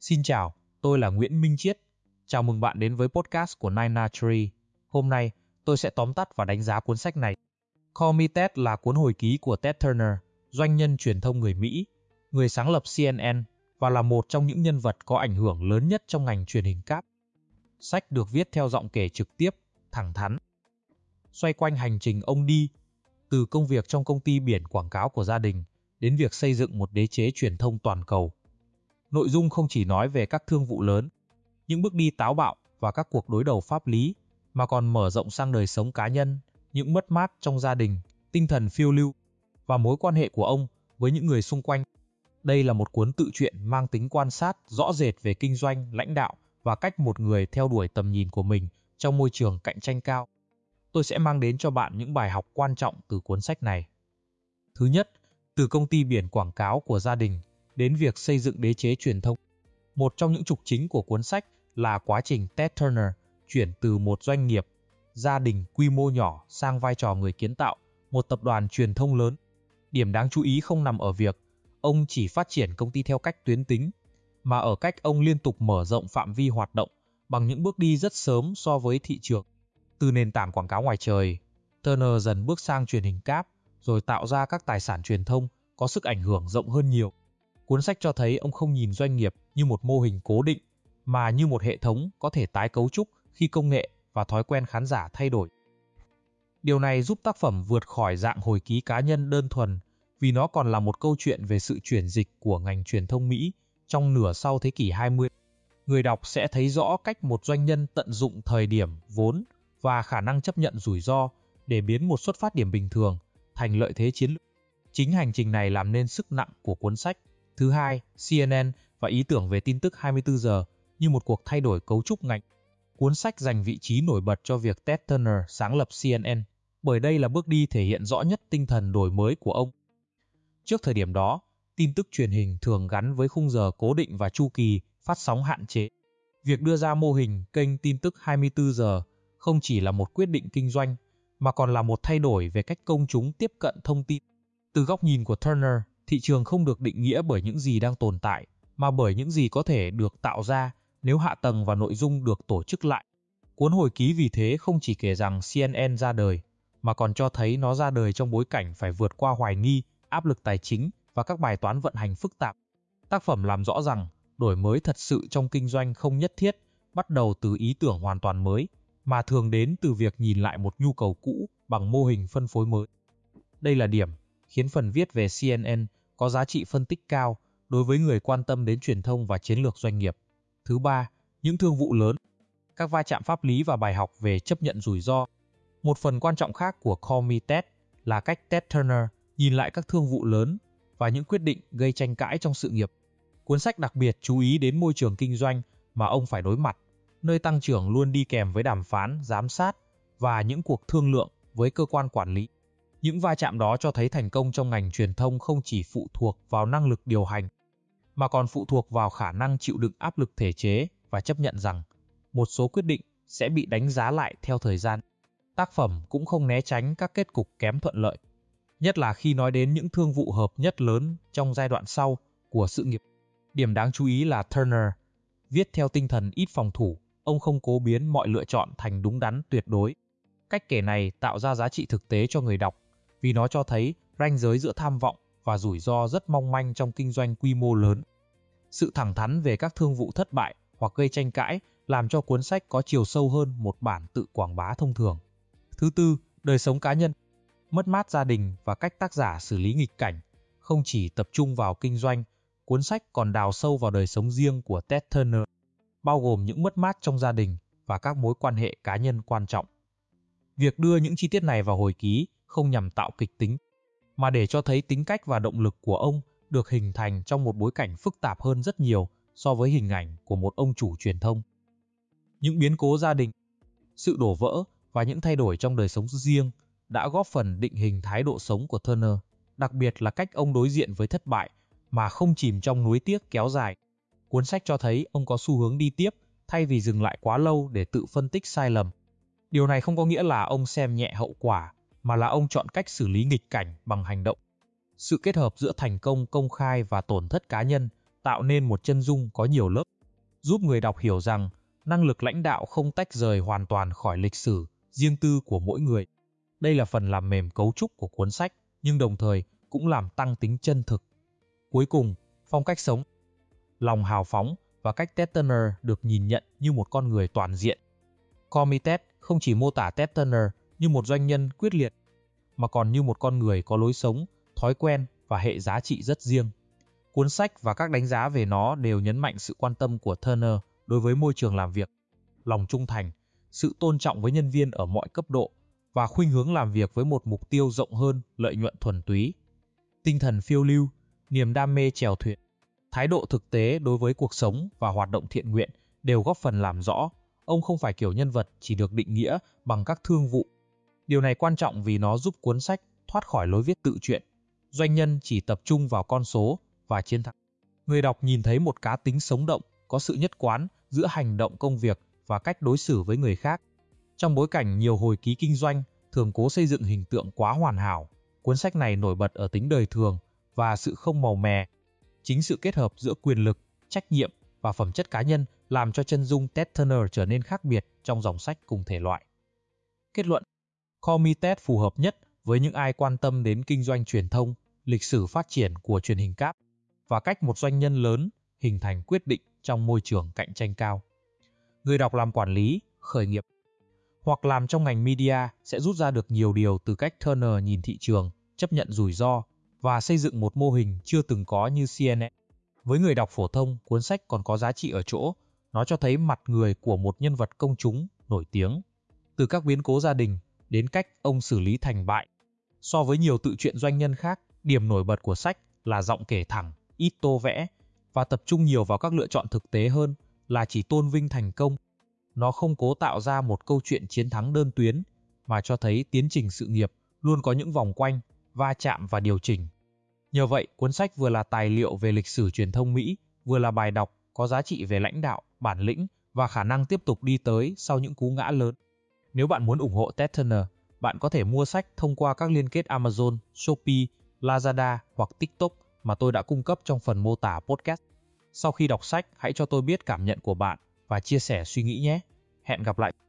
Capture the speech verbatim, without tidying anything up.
Xin chào, tôi là Nguyễn Minh Chiết. Chào mừng bạn đến với podcast của Nine Nine Tree. Hôm nay, tôi sẽ tóm tắt và đánh giá cuốn sách này. Call Me Ted là cuốn hồi ký của Ted Turner, doanh nhân truyền thông người Mỹ, người sáng lập C N N và là một trong những nhân vật có ảnh hưởng lớn nhất trong ngành truyền hình cáp. Sách được viết theo giọng kể trực tiếp, thẳng thắn, xoay quanh hành trình ông đi, từ công việc trong công ty biển quảng cáo của gia đình đến việc xây dựng một đế chế truyền thông toàn cầu. Nội dung không chỉ nói về các thương vụ lớn, những bước đi táo bạo và các cuộc đối đầu pháp lý, mà còn mở rộng sang đời sống cá nhân, những mất mát trong gia đình, tinh thần phiêu lưu và mối quan hệ của ông với những người xung quanh. Đây là một cuốn tự truyện mang tính quan sát rõ rệt về kinh doanh, lãnh đạo và cách một người theo đuổi tầm nhìn của mình trong môi trường cạnh tranh cao. Tôi sẽ mang đến cho bạn những bài học quan trọng từ cuốn sách này. Thứ nhất, từ công ty biển quảng cáo của gia đình đến việc xây dựng đế chế truyền thông. Một trong những trục chính của cuốn sách là quá trình Ted Turner chuyển từ một doanh nghiệp, gia đình quy mô nhỏ sang vai trò người kiến tạo một tập đoàn truyền thông lớn. Điểm đáng chú ý không nằm ở việc ông chỉ phát triển công ty theo cách tuyến tính, mà ở cách ông liên tục mở rộng phạm vi hoạt động bằng những bước đi rất sớm so với thị trường. Từ nền tảng quảng cáo ngoài trời, Turner dần bước sang truyền hình cáp, rồi tạo ra các tài sản truyền thông có sức ảnh hưởng rộng hơn nhiều. Cuốn sách cho thấy ông không nhìn doanh nghiệp như một mô hình cố định, mà như một hệ thống có thể tái cấu trúc khi công nghệ và thói quen khán giả thay đổi. Điều này giúp tác phẩm vượt khỏi dạng hồi ký cá nhân đơn thuần, vì nó còn là một câu chuyện về sự chuyển dịch của ngành truyền thông Mỹ trong nửa sau thế kỷ hai mươi. Người đọc sẽ thấy rõ cách một doanh nhân tận dụng thời điểm, vốn và khả năng chấp nhận rủi ro để biến một xuất phát điểm bình thường thành lợi thế chiến lược. Chính hành trình này làm nên sức nặng của cuốn sách. Thứ hai, C N N và ý tưởng về tin tức hai mươi tư giờ như một cuộc thay đổi cấu trúc ngành. Cuốn sách dành vị trí nổi bật cho việc Ted Turner sáng lập C N N, bởi đây là bước đi thể hiện rõ nhất tinh thần đổi mới của ông. Trước thời điểm đó, tin tức truyền hình thường gắn với khung giờ cố định và chu kỳ phát sóng hạn chế. Việc đưa ra mô hình kênh tin tức hai mươi tư giờ không chỉ là một quyết định kinh doanh, mà còn là một thay đổi về cách công chúng tiếp cận thông tin. Từ góc nhìn của Turner, thị trường không được định nghĩa bởi những gì đang tồn tại, mà bởi những gì có thể được tạo ra nếu hạ tầng và nội dung được tổ chức lại. Cuốn hồi ký vì thế không chỉ kể rằng C N N ra đời, mà còn cho thấy nó ra đời trong bối cảnh phải vượt qua hoài nghi, áp lực tài chính và các bài toán vận hành phức tạp. Tác phẩm làm rõ rằng đổi mới thật sự trong kinh doanh không nhất thiết bắt đầu từ ý tưởng hoàn toàn mới, mà thường đến từ việc nhìn lại một nhu cầu cũ bằng mô hình phân phối mới. Đây là điểm khiến phần viết về C N N có giá trị phân tích cao đối với người quan tâm đến truyền thông và chiến lược doanh nghiệp. Thứ ba, những thương vụ lớn, các va chạm pháp lý và bài học về chấp nhận rủi ro. Một phần quan trọng khác của Call Me Ted là cách Ted Turner nhìn lại các thương vụ lớn và những quyết định gây tranh cãi trong sự nghiệp. Cuốn sách đặc biệt chú ý đến môi trường kinh doanh mà ông phải đối mặt, nơi tăng trưởng luôn đi kèm với đàm phán, giám sát và những cuộc thương lượng với cơ quan quản lý. Những va chạm đó cho thấy thành công trong ngành truyền thông không chỉ phụ thuộc vào năng lực điều hành, mà còn phụ thuộc vào khả năng chịu đựng áp lực thể chế và chấp nhận rằng một số quyết định sẽ bị đánh giá lại theo thời gian. Tác phẩm cũng không né tránh các kết cục kém thuận lợi, nhất là khi nói đến những thương vụ hợp nhất lớn trong giai đoạn sau của sự nghiệp. Điểm đáng chú ý là Turner viết theo tinh thần ít phòng thủ, ông không cố biến mọi lựa chọn thành đúng đắn tuyệt đối. Cách kể này tạo ra giá trị thực tế cho người đọc, vì nó cho thấy ranh giới giữa tham vọng và rủi ro rất mong manh trong kinh doanh quy mô lớn. Sự thẳng thắn về các thương vụ thất bại hoặc gây tranh cãi làm cho cuốn sách có chiều sâu hơn một bản tự quảng bá thông thường. Thứ tư, đời sống cá nhân, mất mát gia đình và cách tác giả xử lý nghịch cảnh. Không chỉ tập trung vào kinh doanh, cuốn sách còn đào sâu vào đời sống riêng của Ted Turner, bao gồm những mất mát trong gia đình và các mối quan hệ cá nhân quan trọng. Việc đưa những chi tiết này vào hồi ký không nhằm tạo kịch tính, mà để cho thấy tính cách và động lực của ông được hình thành trong một bối cảnh phức tạp hơn rất nhiều so với hình ảnh của một ông chủ truyền thông. Những biến cố gia đình, sự đổ vỡ và những thay đổi trong đời sống riêng đã góp phần định hình thái độ sống của Turner, đặc biệt là cách ông đối diện với thất bại mà không chìm trong nuối tiếc kéo dài. Cuốn sách cho thấy ông có xu hướng đi tiếp thay vì dừng lại quá lâu để tự phân tích sai lầm. Điều này không có nghĩa là ông xem nhẹ hậu quả, mà là ông chọn cách xử lý nghịch cảnh bằng hành động. Sự kết hợp giữa thành công công khai và tổn thất cá nhân tạo nên một chân dung có nhiều lớp, giúp người đọc hiểu rằng năng lực lãnh đạo không tách rời hoàn toàn khỏi lịch sử riêng tư của mỗi người. Đây là phần làm mềm cấu trúc của cuốn sách, nhưng đồng thời cũng làm tăng tính chân thực. Cuối cùng, phong cách sống, lòng hào phóng và cách Ted Turner được nhìn nhận như một con người toàn diện. Call Me Ted không chỉ mô tả Ted Turner như một doanh nhân quyết liệt, mà còn như một con người có lối sống, thói quen và hệ giá trị rất riêng. Cuốn sách và các đánh giá về nó đều nhấn mạnh sự quan tâm của Turner đối với môi trường làm việc, lòng trung thành, sự tôn trọng với nhân viên ở mọi cấp độ và khuynh hướng làm việc với một mục tiêu rộng hơn lợi nhuận thuần túy. Tinh thần phiêu lưu, niềm đam mê chèo thuyền, thái độ thực tế đối với cuộc sống và hoạt động thiện nguyện đều góp phần làm rõ ông không phải kiểu nhân vật chỉ được định nghĩa bằng các thương vụ. Điều này quan trọng vì nó giúp cuốn sách thoát khỏi lối viết tự truyện, doanh nhân chỉ tập trung vào con số và chiến thắng. Người đọc nhìn thấy một cá tính sống động, có sự nhất quán giữa hành động công việc và cách đối xử với người khác. Trong bối cảnh nhiều hồi ký kinh doanh thường cố xây dựng hình tượng quá hoàn hảo, cuốn sách này nổi bật ở tính đời thường và sự không màu mè. Chính sự kết hợp giữa quyền lực, trách nhiệm và phẩm chất cá nhân làm cho chân dung Ted Turner trở nên khác biệt trong dòng sách cùng thể loại. Kết luận, Call Me Ted phù hợp nhất với những ai quan tâm đến kinh doanh truyền thông, lịch sử phát triển của truyền hình cáp và cách một doanh nhân lớn hình thành quyết định trong môi trường cạnh tranh cao. Người đọc làm quản lý, khởi nghiệp hoặc làm trong ngành media sẽ rút ra được nhiều điều từ cách Turner nhìn thị trường, chấp nhận rủi ro và xây dựng một mô hình chưa từng có như xê en en. Với người đọc phổ thông, cuốn sách còn có giá trị ở chỗ nó cho thấy mặt người của một nhân vật công chúng nổi tiếng, từ các biến cố gia đình đến cách ông xử lý thành bại. So với nhiều tự truyện doanh nhân khác, điểm nổi bật của sách là giọng kể thẳng, ít tô vẽ và tập trung nhiều vào các lựa chọn thực tế hơn là chỉ tôn vinh thành công. Nó không cố tạo ra một câu chuyện chiến thắng đơn tuyến, mà cho thấy tiến trình sự nghiệp luôn có những vòng quanh, va chạm và điều chỉnh. Nhờ vậy, cuốn sách vừa là tài liệu về lịch sử truyền thông Mỹ, vừa là bài đọc có giá trị về lãnh đạo, bản lĩnh và khả năng tiếp tục đi tới sau những cú ngã lớn. Nếu bạn muốn ủng hộ Ted Turner, bạn có thể mua sách thông qua các liên kết Amazon, Shopee, Lazada hoặc TikTok mà tôi đã cung cấp trong phần mô tả podcast. Sau khi đọc sách, hãy cho tôi biết cảm nhận của bạn và chia sẻ suy nghĩ nhé. Hẹn gặp lại.